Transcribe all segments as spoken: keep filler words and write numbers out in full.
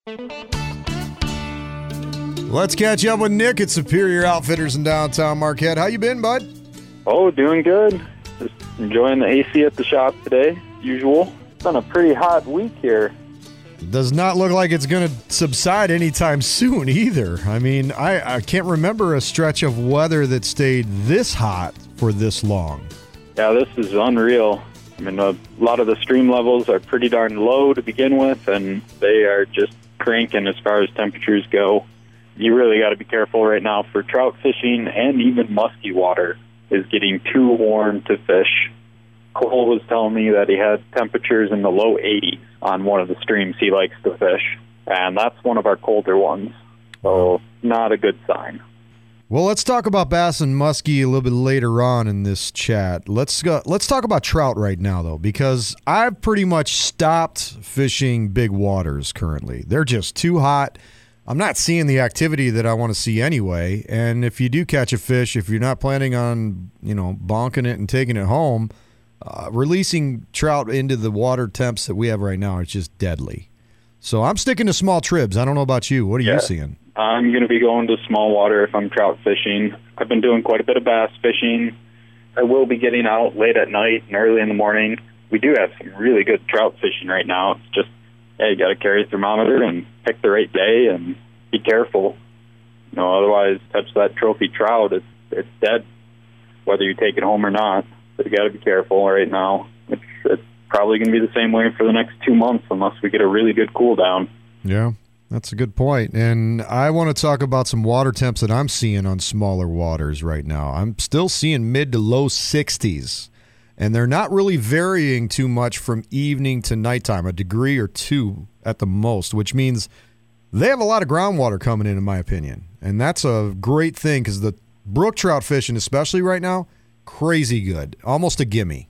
Let's catch up with Nick at Superior Outfitters in downtown Marquette. How you been, bud? Oh, doing good. Just enjoying the A C at the shop today, usual. It's been a pretty hot week here. Does not look like it's going to subside anytime soon either. I mean, I, I can't remember a stretch of weather that stayed this hot for this long. Yeah, this is unreal. I mean, a lot of the stream levels are pretty darn low to begin with, and they are just cranking as far as temperatures go. You really got to be careful right now for trout fishing, and even muskie water is getting too warm to fish. Cole was telling me that he had temperatures in the low eighties on one of the streams he likes to fish, and that's one of our colder ones, so not a good sign. Well, let's talk about bass and muskie a little bit later on in this chat. Let's go, let's talk about trout right now, though, because I've pretty much stopped fishing big waters currently. They're just too hot. I'm not seeing the activity that I want to see anyway, and if you do catch a fish, if you're not planning on, you know, bonking it and taking it home, Uh, releasing trout into the water temps that we have right now is just deadly. So I'm sticking to small tribs. I don't know about you. What are yeah, you seeing? I'm going to be going to small water if I'm trout fishing. I've been doing quite a bit of bass fishing. I will be getting out late at night and early in the morning. We do have some really good trout fishing right now. It's just, hey, you got to carry a thermometer and pick the right day and be careful. You know, otherwise, touch that trophy trout, it's, it's dead, whether you take it home or not. So you got to be careful right now. It's, it's probably going to be the same way for the next two months unless we get a really good cool down. Yeah, that's a good point. And I want to talk about some water temps that I'm seeing on smaller waters right now. I'm still seeing mid to low sixties, and they're not really varying too much from evening to nighttime, a degree or two at the most, which means they have a lot of groundwater coming in, in my opinion. And that's a great thing because the brook trout fishing, especially right now, crazy good, almost a gimme.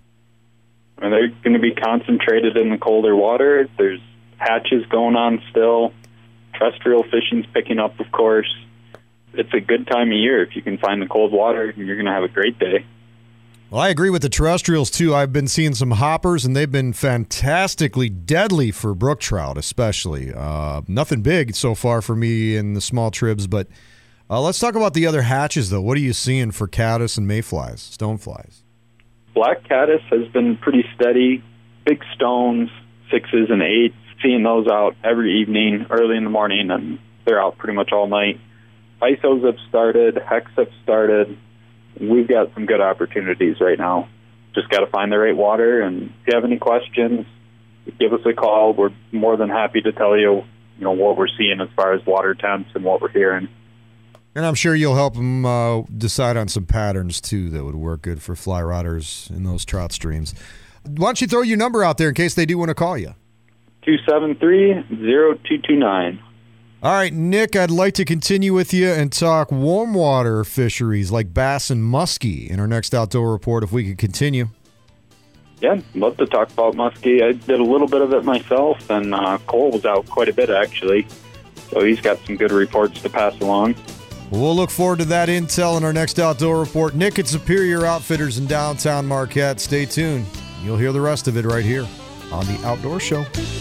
And they're going to be concentrated in the colder water. There's hatches going on still. Terrestrial fishing's picking up, of course. It's a good time of year. If you can find the cold water, you're going to have a great day. Well, I agree with the terrestrials, too. I've been seeing some hoppers, and they've been fantastically deadly for brook trout, especially. Uh, nothing big so far for me in the small tribs, but Uh, let's talk about the other hatches, though. What are you seeing for caddis and mayflies, stoneflies? Black caddis has been pretty steady. Big stones, sixes and eights, seeing those out every evening, early in the morning, and they're out pretty much all night. I S Os have started, Hex have started. We've got some good opportunities right now. Just got to find the right water, and if you have any questions, give us a call. We're more than happy to tell you, you know, what we're seeing as far as water temps and what we're hearing. And I'm sure you'll help them uh, decide on some patterns, too, that would work good for fly rodders in those trout streams. Why don't you throw your number out there in case they do want to call you? two seven three, zero two two nine. All right, Nick, I'd like to continue with you and talk warm water fisheries like bass and muskie in our next outdoor report if we could continue. Yeah, love to talk about muskie. I did a little bit of it myself, and uh, Cole was out quite a bit, actually. So he's got some good reports to pass along. Well, we'll look forward to that intel in our next outdoor report. Nick at Superior Outfitters in downtown Marquette. Stay tuned. You'll hear the rest of it right here on The Outdoor Show.